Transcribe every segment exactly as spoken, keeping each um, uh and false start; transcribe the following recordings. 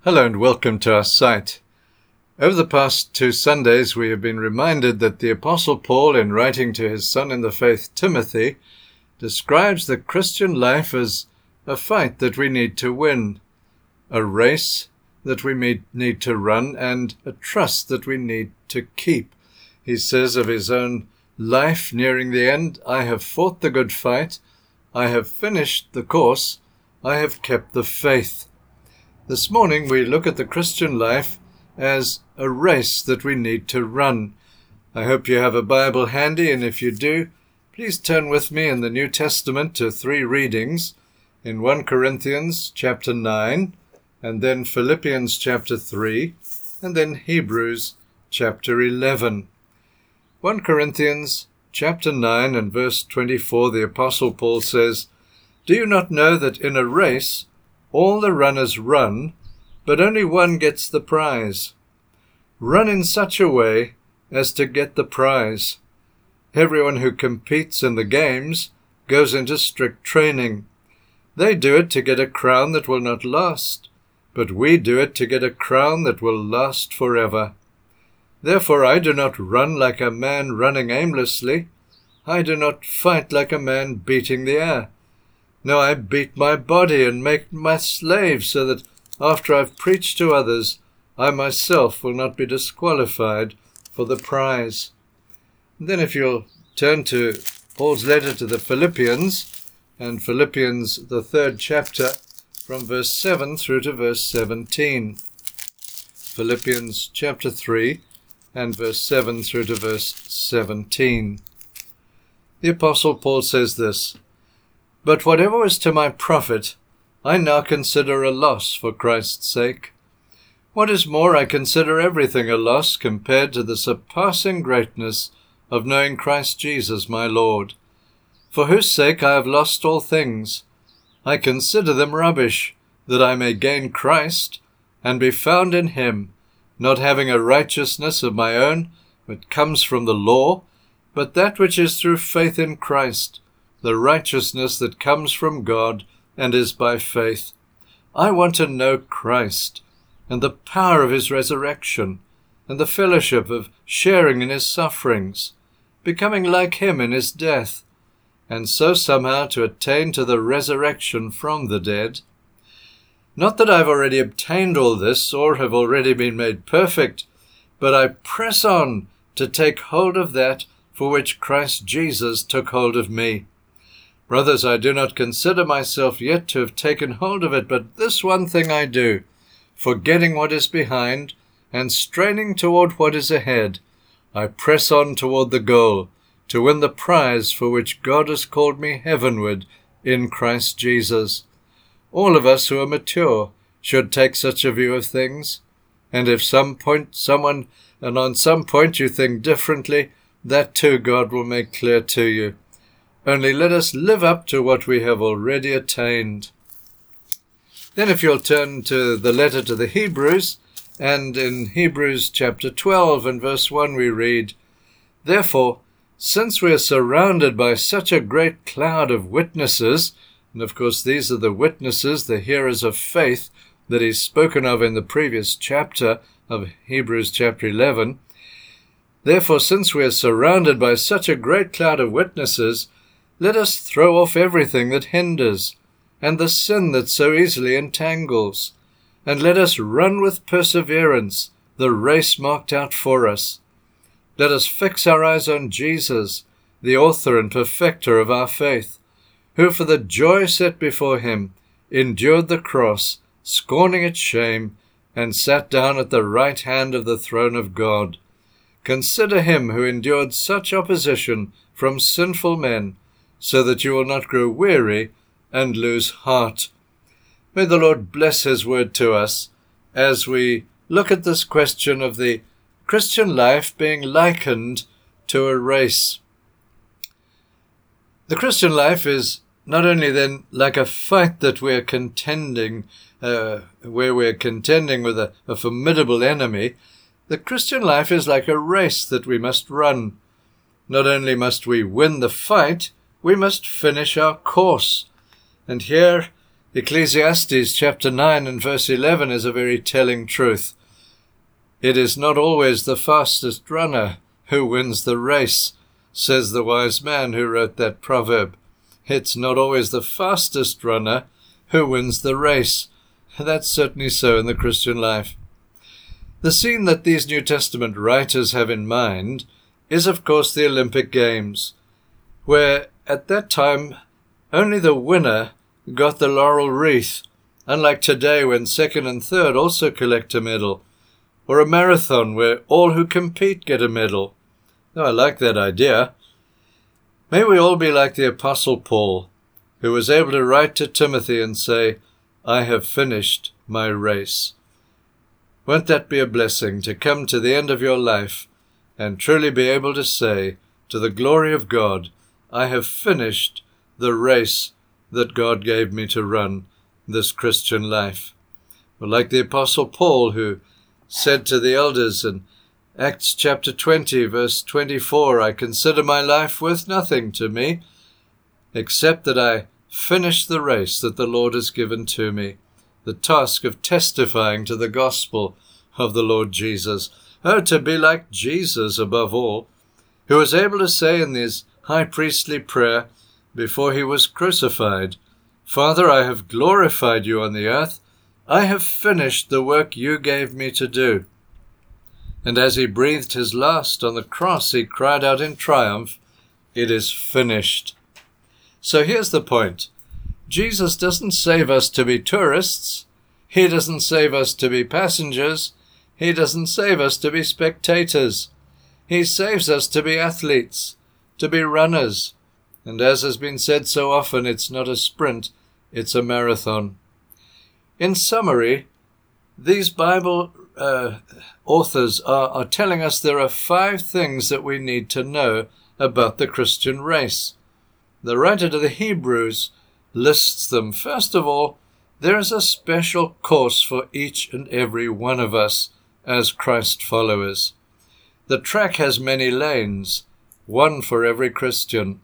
Hello and welcome to our site. Over the past two Sundays, we have been reminded that the Apostle Paul, in writing to his son in the faith, Timothy, describes the Christian life as a fight that we need to win, a race that we need to run, and a trust that we need to keep. He says of his own life nearing the end, "I have fought the good fight, I have finished the course, I have kept the faith." This morning we look at the Christian life as a race that we need to run. I hope you have a Bible handy, and if you do, please turn with me in the New Testament to three readings, in First Corinthians chapter nine, and then Philippians chapter three, and then Hebrews chapter eleven. First Corinthians chapter nine and verse twenty-four, the Apostle Paul says, "Do you not know that in a race all the runners run, but only one gets the prize? Run in such a way as to get the prize. Everyone who competes in the games goes into strict training. They do it to get a crown that will not last, but we do it to get a crown that will last forever. Therefore I do not run like a man running aimlessly. I do not fight like a man beating the air. No, I beat my body and make my slave, so that after I've preached to others, I myself will not be disqualified for the prize." And then if you'll turn to Paul's letter to the Philippians, and Philippians, the third chapter, from verse seven through to verse seventeen. Philippians chapter three, and verse seven through to verse seventeen. The Apostle Paul says this, "But whatever was to my profit, I now consider a loss for Christ's sake. What is more, I consider everything a loss compared to the surpassing greatness of knowing Christ Jesus my Lord, for whose sake I have lost all things. I consider them rubbish, that I may gain Christ, and be found in him, not having a righteousness of my own, which comes from the law, but that which is through faith in Christ, the righteousness that comes from God and is by faith. I want to know Christ, and the power of his resurrection, and the fellowship of sharing in his sufferings, becoming like him in his death, and so somehow to attain to the resurrection from the dead. Not that I've already obtained all this, or have already been made perfect, but I press on to take hold of that for which Christ Jesus took hold of me. Brothers, I do not consider myself yet to have taken hold of it, but this one thing I do, forgetting what is behind, and straining toward what is ahead, I press on toward the goal, to win the prize for which God has called me heavenward in Christ Jesus." All of us who are mature should take such a view of things, and if some point someone, and on some point you think differently, that too God will make clear to you. Only let us live up to what we have already attained. Then if you'll turn to the letter to the Hebrews, and in Hebrews chapter twelve and verse one we read, "Therefore, since we are surrounded by such a great cloud of witnesses," and of course these are the witnesses, the hearers of faith, that he's spoken of in the previous chapter of Hebrews chapter eleven, "Therefore, since we are surrounded by such a great cloud of witnesses, let us throw off everything that hinders, and the sin that so easily entangles, and let us run with perseverance the race marked out for us. Let us fix our eyes on Jesus, the author and perfecter of our faith, who for the joy set before him endured the cross, scorning its shame, and sat down at the right hand of the throne of God. Consider him who endured such opposition from sinful men, so that you will not grow weary and lose heart." May the Lord bless his word to us as we look at this question of the Christian life being likened to a race. The Christian life is not only then like a fight that we are contending, uh, where we are contending with a, a formidable enemy. The Christian life is like a race that we must run. Not only must we win the fight, we must finish our course. And here Ecclesiastes chapter nine and verse eleven is a very telling truth. It is not always the fastest runner who wins the race, says the wise man who wrote that proverb. It's not always the fastest runner who wins the race. That's certainly so in the Christian life. The scene that these New Testament writers have in mind is, of course, the Olympic Games, where at that time only the winner got the laurel wreath, unlike today when second and third also collect a medal, or a marathon where all who compete get a medal. Oh, I like that idea. May we all be like the Apostle Paul, who was able to write to Timothy and say, I have finished my race. Won't that be a blessing to come to the end of your life and truly be able to say, to the glory of God, I have finished the race that God gave me to run this Christian life. Well, like the Apostle Paul, who said to the elders in Acts chapter twenty, verse twenty-four, I consider my life worth nothing to me, except that I finish the race that the Lord has given to me, the task of testifying to the gospel of the Lord Jesus. Oh, to be like Jesus above all, who was able to say in his high priestly prayer before he was crucified, Father, I have glorified you on the earth. I have finished the work you gave me to do. And as he breathed his last on the cross, he cried out in triumph, it is finished. So here's the point. Jesus doesn't save us to be tourists. He doesn't save us to be passengers. He doesn't save us to be spectators. He saves us to be athletes, to be runners. And as has been said so often, it's not a sprint, it's a marathon. In summary, these Bible uh, authors are, are telling us there are five things that we need to know about the Christian race. The writer to the Hebrews lists them. First of all, there is a special course for each and every one of us as Christ followers. The track has many lanes, one for every Christian.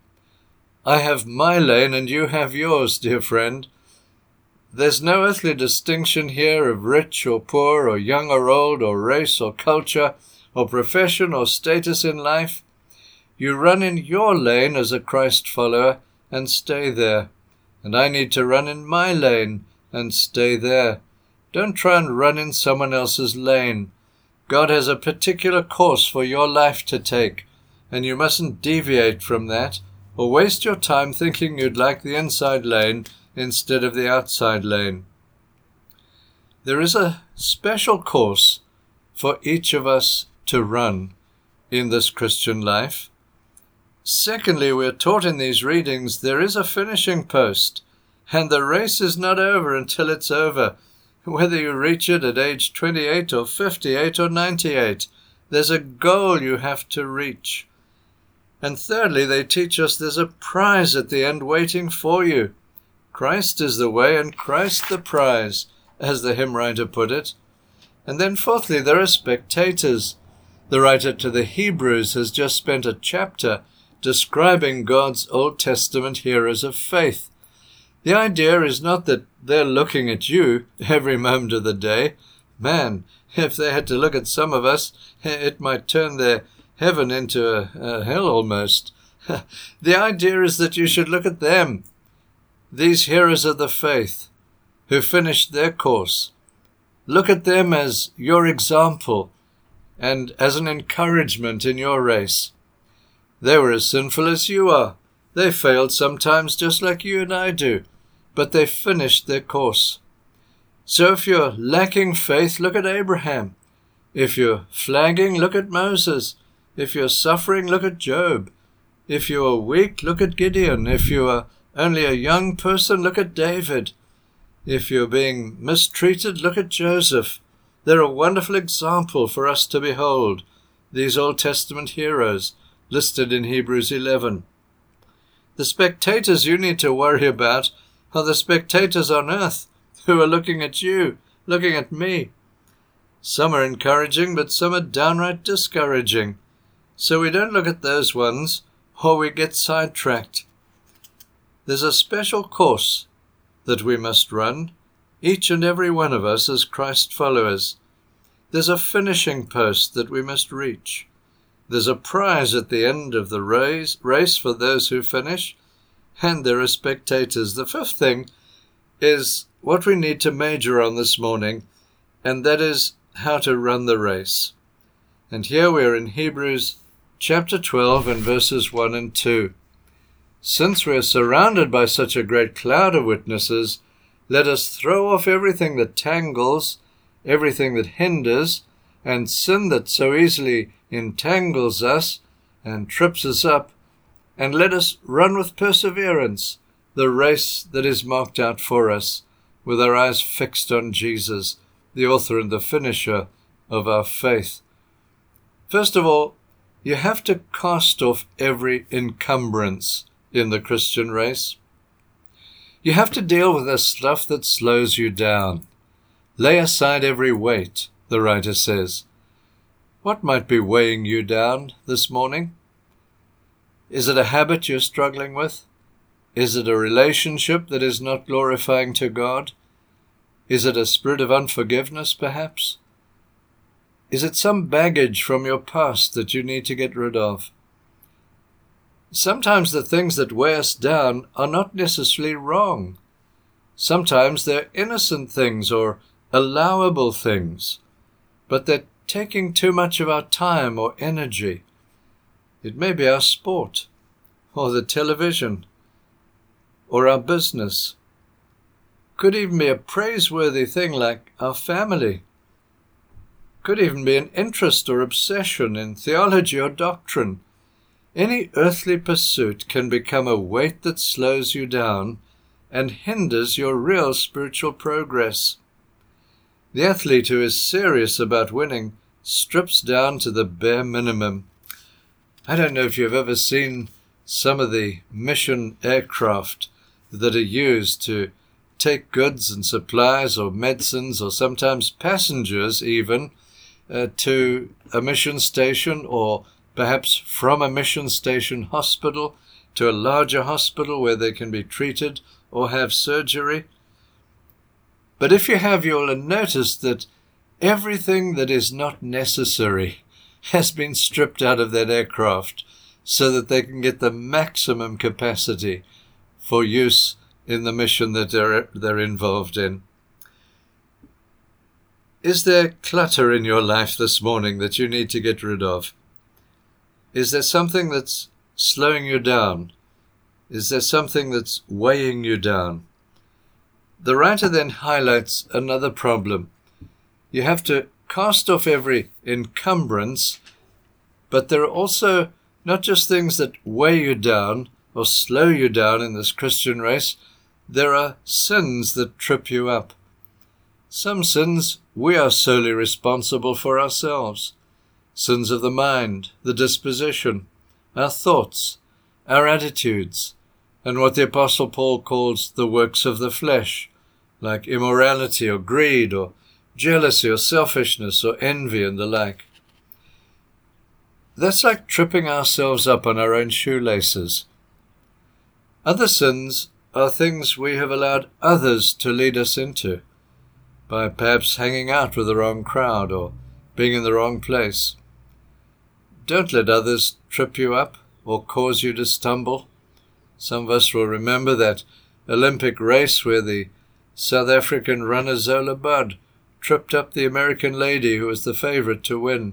I have my lane and you have yours, dear friend. There's no earthly distinction here of rich or poor, or young or old, or race or culture, or profession or status in life. You run in your lane as a Christ follower and stay there. And I need to run in my lane and stay there. Don't try and run in someone else's lane. God has a particular course for your life to take, and you mustn't deviate from that, or waste your time thinking you'd like the inside lane instead of the outside lane. There is a special course for each of us to run in this Christian life. Secondly, we are taught in these readings there is a finishing post, and the race is not over until it's over. Whether you reach it at age twenty-eight or fifty-eight or ninety-eight, there's a goal you have to reach. And thirdly, they teach us there's a prize at the end waiting for you. Christ is the way and Christ the prize, as the hymn writer put it. And then fourthly, there are spectators. The writer to the Hebrews has just spent a chapter describing God's Old Testament heroes of faith. The idea is not that they're looking at you every moment of the day. Man, if they had to look at some of us, it might turn their heaven into a, a hell almost. The idea is that you should look at them, these heroes of the faith who finished their course. Look at them as your example and as an encouragement in your race. They were as sinful as you are. They failed sometimes just like you and I do, but they finished their course. So if you're lacking faith, look at Abraham. If you're flagging, look at Moses. If you're suffering, look at Job. If you are weak, look at Gideon. If you are only a young person, look at David. If you're being mistreated, look at Joseph. They're a wonderful example for us to behold, these Old Testament heroes listed in Hebrews eleven. The spectators you need to worry about are the spectators on earth who are looking at you, looking at me. Some are encouraging, but some are downright discouraging. So we don't look at those ones, or we get sidetracked. There's a special course that we must run, each and every one of us as Christ followers. There's a finishing post that we must reach. There's a prize at the end of the race, race for those who finish, and there are spectators. The fifth thing is what we need to major on this morning, and that is how to run the race. And here we are in Hebrews chapter twelve and verses one and two. Since we are surrounded by such a great cloud of witnesses, let us throw off everything that tangles, everything that hinders, and sin that so easily entangles us and trips us up, and let us run with perseverance the race that is marked out for us, with our eyes fixed on Jesus, the author and the finisher of our faith. First of all, you have to cast off every encumbrance in the Christian race. You have to deal with the stuff that slows you down. Lay aside every weight, the writer says. What might be weighing you down this morning? Is it a habit you're struggling with? Is it a relationship that is not glorifying to God? Is it a spirit of unforgiveness, perhaps? Is it some baggage from your past that you need to get rid of? Sometimes the things that weigh us down are not necessarily wrong. Sometimes they're innocent things or allowable things, but they're taking too much of our time or energy. It may be our sport, or the television, or our business. Could even be a praiseworthy thing like our family. Could even be an interest or obsession in theology or doctrine. Any earthly pursuit can become a weight that slows you down and hinders your real spiritual progress. The athlete who is serious about winning strips down to the bare minimum. I don't know if you've ever seen some of the mission aircraft that are used to take goods and supplies or medicines or sometimes passengers even uh, to a mission station, or perhaps from a mission station hospital to a larger hospital where they can be treated or have surgery. But if you have, you'll notice that everything that is not necessary has been stripped out of that aircraft so that they can get the maximum capacity for use in the mission that they're, they're involved in. Is there clutter in your life this morning that you need to get rid of? Is there something that's slowing you down? Is there something that's weighing you down? The writer then highlights another problem. You have to cast off every encumbrance, but there are also not just things that weigh you down or slow you down in this Christian race. There are sins that trip you up. Some sins we are solely responsible for ourselves. Sins of the mind, the disposition, our thoughts, our attitudes, and what the Apostle Paul calls the works of the flesh, like immorality or greed or jealousy or selfishness or envy and the like. That's like tripping ourselves up on our own shoelaces. Other sins are things we have allowed others to lead us into, by perhaps hanging out with the wrong crowd or being in the wrong place. Don't let others trip you up or cause you to stumble. Some of us will remember that Olympic race where the South African runner Zola Budd tripped up the American lady who was the favorite to win.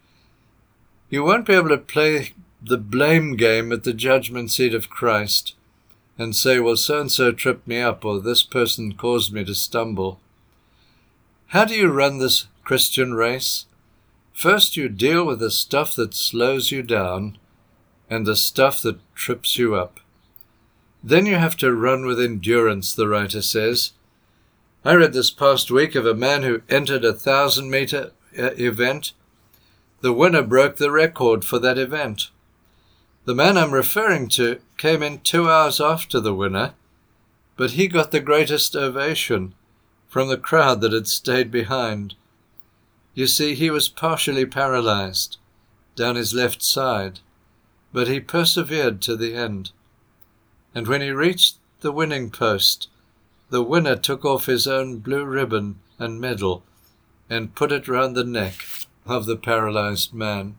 You won't be able to play the blame game at the judgment seat of Christ and say, well, so-and-so tripped me up, or this person caused me to stumble. How do you run this Christian race? First, you deal with the stuff that slows you down and the stuff that trips you up. Then you have to run with endurance, the writer says. I read this past week of a man who entered a thousand-meter event. The winner broke the record for that event. The man I'm referring to came in two hours after the winner, but he got the greatest ovation from the crowd that had stayed behind. You see, he was partially paralyzed down his left side, but he persevered to the end. And when he reached the winning post, the winner took off his own blue ribbon and medal and put it round the neck of the paralyzed man.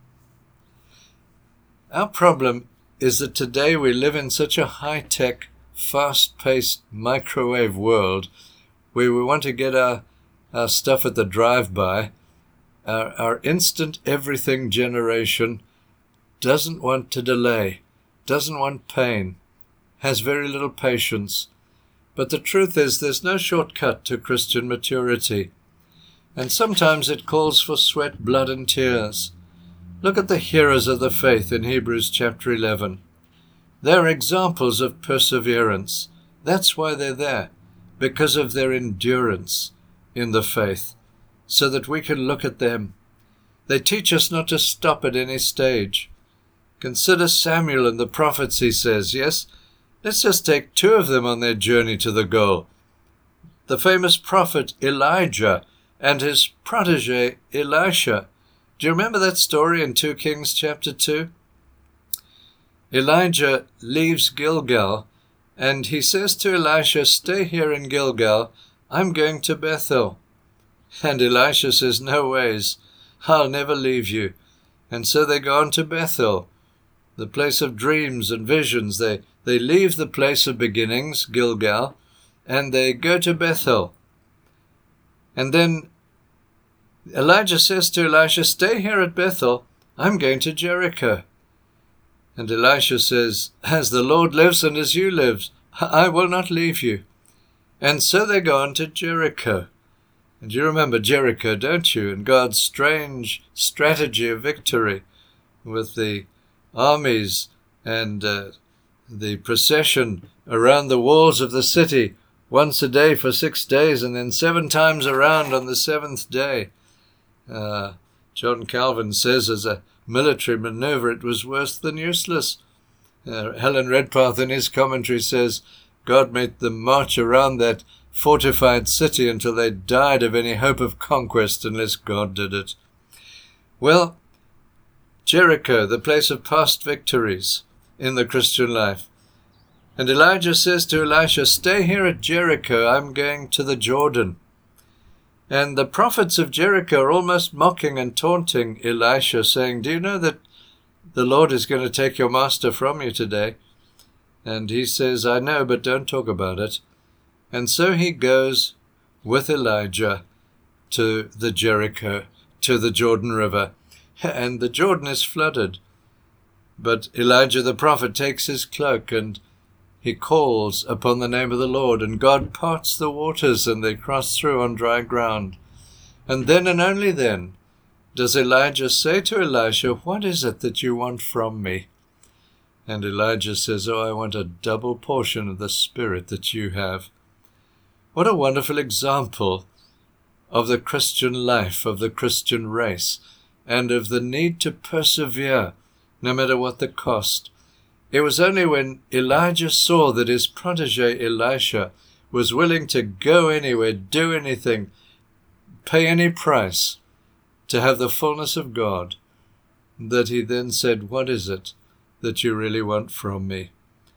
Our problem is that today we live in such a high-tech, fast-paced microwave world where we want to get our, our stuff at the drive-by. Our, our instant everything generation doesn't want to delay, doesn't want pain, has very little patience. But the truth is there's no shortcut to Christian maturity. And sometimes it calls for sweat, blood, and tears. Look at the heroes of the faith in Hebrews chapter eleven. They're examples of perseverance. That's why they're there, because of their endurance in the faith, so that we can look at them. They teach us not to stop at any stage. Consider Samuel and the prophets, he says. Yes, let's just take two of them on their journey to the goal. The famous prophet Elijah and his protege Elisha. Do you remember that story in Second Kings chapter two? Elijah leaves Gilgal, and he says to Elisha, "Stay here in Gilgal, I'm going to Bethel." And Elisha says, "No ways, I'll never leave you." And so they go on to Bethel, the place of dreams and visions. They, they leave the place of beginnings, Gilgal, and they go to Bethel. And then Elijah says to Elisha, "Stay here at Bethel, I'm going to Jericho." And Elisha says, "As the Lord lives and as you live, I will not leave you." And so they go on to Jericho. And you remember Jericho, don't you? And God's strange strategy of victory with the armies and uh, the procession around the walls of the city once a day for six days and then seven times around on the seventh day. Uh, John Calvin says as a military maneuver it was worse than useless. Uh, Helen Redpath in his commentary says God made them march around that fortified city until they died of any hope of conquest unless God did it. Well, Jericho, the place of past victories in the Christian life. And Elijah says to Elisha, "Stay here at Jericho, I'm going to the Jordan." And the prophets of Jericho are almost mocking and taunting Elisha, saying, "Do you know that the Lord is going to take your master from you today?" And he says, "I know, but don't talk about it." And so he goes with Elijah to the Jericho, to the Jordan River. And the Jordan is flooded. But Elijah the prophet takes his cloak and he calls upon the name of the Lord, and God parts the waters and they cross through on dry ground. And then and only then does Elijah say to Elisha, "What is it that you want from me?" And Elijah says, "Oh, I want a double portion of the Spirit that you have." What a wonderful example of the Christian life, of the Christian race, and of the need to persevere no matter what the cost. It was only when Elijah saw that his protege Elisha was willing to go anywhere, do anything, pay any price to have the fullness of God, that he then said, "What is it that you really want from me?"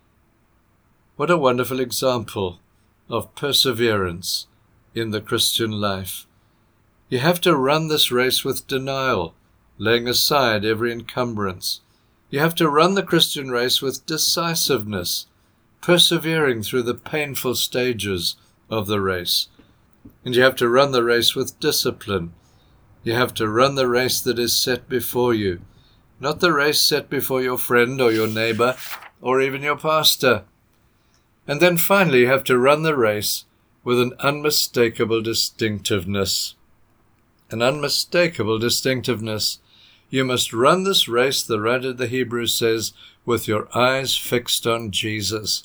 What a wonderful example of perseverance in the Christian life. You have to run this race with denial, laying aside every encumbrance. You have to run the Christian race with decisiveness, persevering through the painful stages of the race. And you have to run the race with discipline. You have to run the race that is set before you, not the race set before your friend or your neighbor or even your pastor. And then finally you have to run the race with an unmistakable distinctiveness. An unmistakable distinctiveness. You must run this race, the writer of the Hebrews says, with your eyes fixed on Jesus.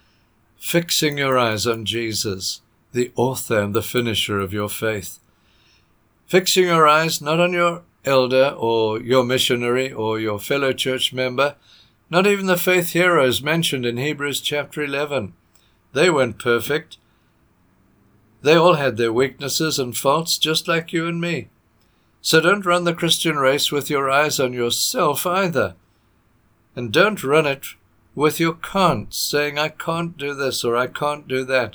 Fixing your eyes on Jesus, the author and the finisher of your faith. Fixing your eyes not on your elder or your missionary or your fellow church member, not even the faith heroes mentioned in Hebrews chapter eleven. They weren't perfect. They all had their weaknesses and faults just like you and me. So don't run the Christian race with your eyes on yourself either. And don't run it with your can'ts, saying, "I can't do this or I can't do that."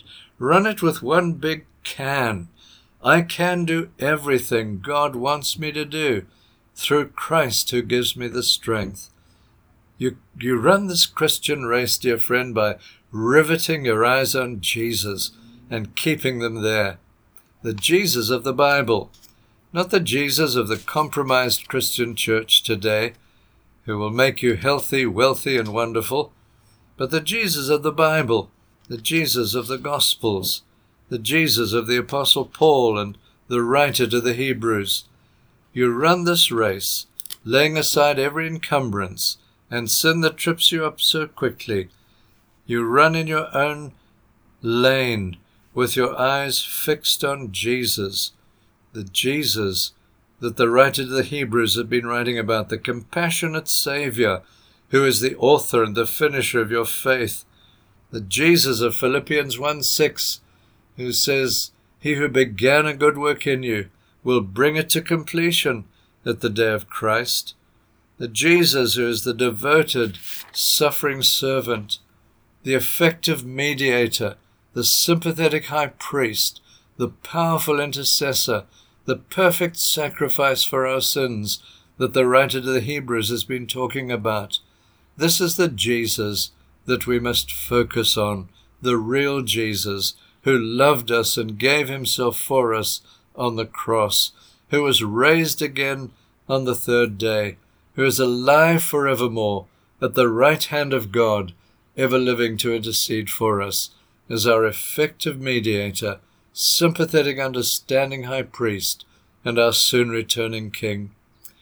Run it with one big can. I can do everything God wants me to do through Christ who gives me the strength. You, you run this Christian race, dear friend, by riveting your eyes on Jesus and keeping them there. The Jesus of the Bible, not the Jesus of the compromised Christian church today, who will make you healthy, wealthy, and wonderful, but the Jesus of the Bible, the Jesus of the Gospels, the Jesus of the Apostle Paul and the writer to the Hebrews. You run this race, laying aside every encumbrance and sin that trips you up so quickly. You run in your own lane with your eyes fixed on Jesus, the Jesus that the writer to the Hebrews had been writing about, the compassionate Savior who is the author and the finisher of your faith, the Jesus of Philippians one six, who says, he who began a good work in you will bring it to completion at the day of Christ. The Jesus who is the devoted, suffering servant, the effective mediator, the sympathetic high priest, the powerful intercessor, the perfect sacrifice for our sins that the writer to the Hebrews has been talking about. This is the Jesus that we must focus on, the real Jesus who loved us and gave himself for us on the cross, who was raised again on the third day, who is alive forevermore at the right hand of God, ever living to intercede for us as our effective mediator, sympathetic, understanding high priest, and our soon returning King.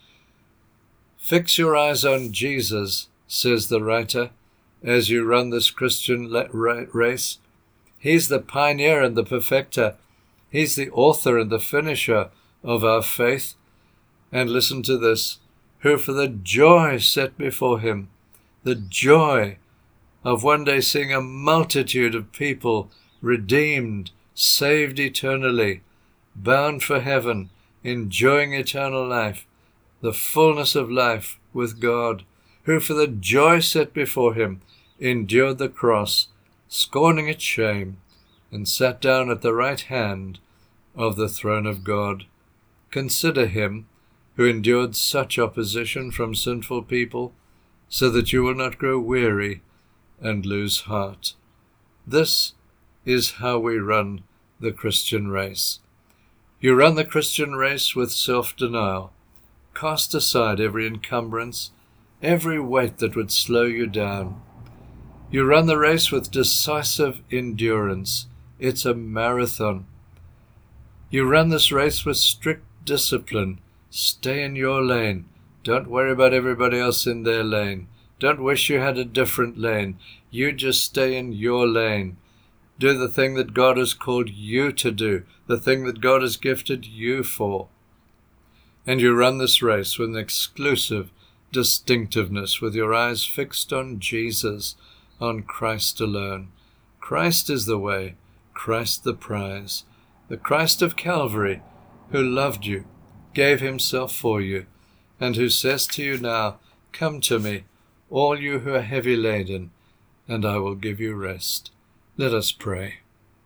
Fix your eyes on Jesus, says the writer, as you run this Christian race. He's the pioneer and the perfecter. He's the author and the finisher of our faith. And listen to this, who for the joy set before him, the joy of one day seeing a multitude of people redeemed, saved eternally, bound for heaven, enjoying eternal life, the fullness of life with God, who for the joy set before him endured the cross, scorning its shame, and sat down at the right hand of the throne of God. Consider him who endured such opposition from sinful people, so that you will not grow weary and lose heart. This is how we run the Christian race. You run the Christian race with self-denial. Cast aside every encumbrance, every weight that would slow you down. You run the race with decisive endurance. It's a marathon. You run this race with strict discipline. Stay in your lane. Don't worry about everybody else in their lane. Don't wish you had a different lane. You just stay in your lane. Do the thing that God has called you to do, the thing that God has gifted you for. And you run this race with an exclusive distinctiveness, with your eyes fixed on Jesus, on Christ alone. Christ is the way, Christ the prize, the Christ of Calvary, who loved you, gave himself for you, and who says to you now, come to me, all you who are heavy laden, and I will give you rest. Let us pray.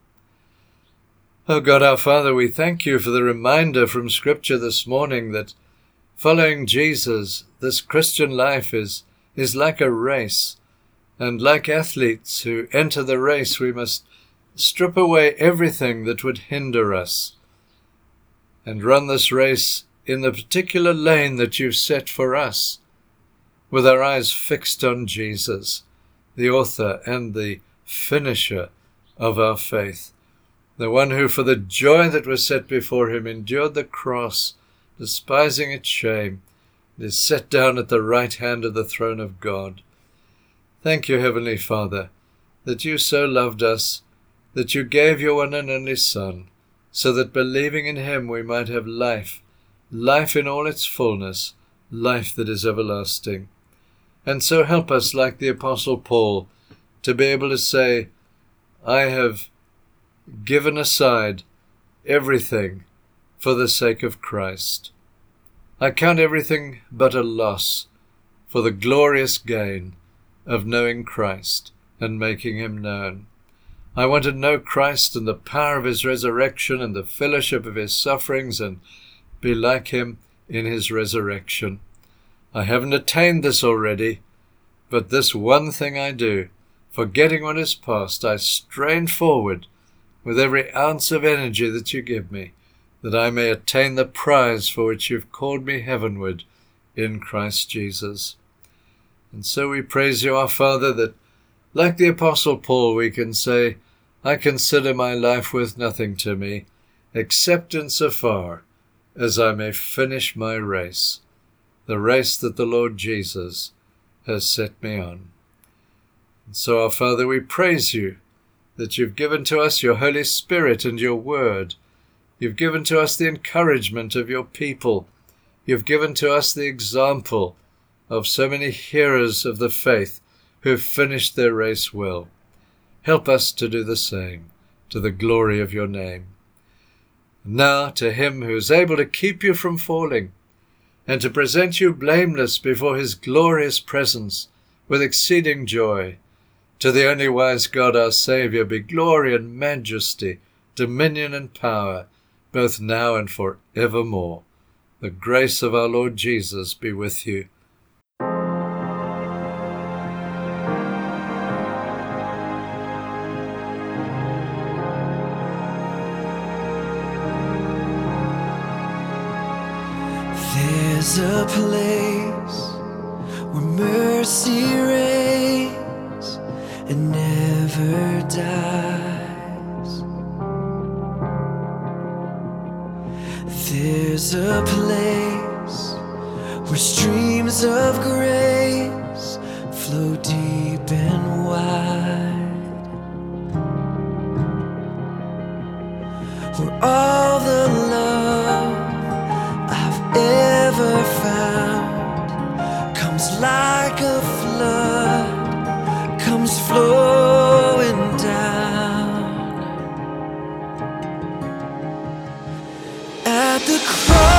O God our Father, we thank you for the reminder from Scripture this morning that following Jesus, this Christian life is, is like a race. And like athletes who enter the race, we must strip away everything that would hinder us and run this race in the particular lane that you've set for us, with our eyes fixed on Jesus, the author and the finisher of our faith, the one who for the joy that was set before him endured the cross, despising its shame, and is set down at the right hand of the throne of God. Thank you, Heavenly Father, that you so loved us, that you gave your one and only Son, so that believing in him we might have life, life in all its fullness, life that is everlasting. And so help us, like the Apostle Paul, to be able to say, I have given aside everything for the sake of Christ. I count everything but a loss for the glorious gain of knowing Christ and making him known. I want to know Christ and the power of his resurrection and the fellowship of his sufferings and be like him in his resurrection. I haven't attained this already, but this one thing I do, forgetting what is past, I strain forward with every ounce of energy that you give me, that I may attain the prize for which you've called me heavenward in Christ Jesus. And so we praise you, our Father, that like the Apostle Paul, we can say, I consider my life worth nothing to me, except in so far as I may finish my race, the race that the Lord Jesus has set me on. And so, our Father, we praise you that you've given to us your Holy Spirit and your Word. You've given to us the encouragement of your people. You've given to us the example of so many heroes of the faith who've finished their race well. Help us to do the same, to the glory of your name. Now to him who is able to keep you from falling, and to present you blameless before his glorious presence with exceeding joy, to the only wise God our Saviour be glory and majesty, dominion and power, both now and for evermore. The grace of our Lord Jesus be with you. There's a place where mercy reigns and never dies. There's a place where streams of grace flow deep and wide, where all the love I've ever found comes like a flood, comes flowing down. At the cross